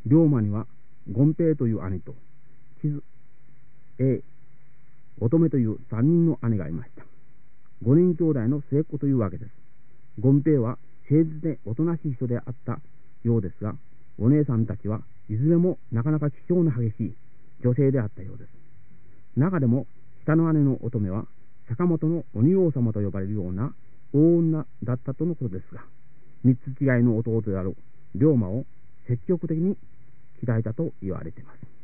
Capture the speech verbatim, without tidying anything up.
龍馬には権平という兄と、千津、A、乙女という三人の姉がいました。五人兄弟の末っ子というわけです。権平は誠実でおとなしい人であったようですが、お姉さんたちはいずれもなかなか気性の激しい女性であったようです。中でも下の姉の乙女は坂本の鬼王様と呼ばれるような大女だったとのことですが、三つ違いの弟である龍馬を積極的に鍛えたと言われています。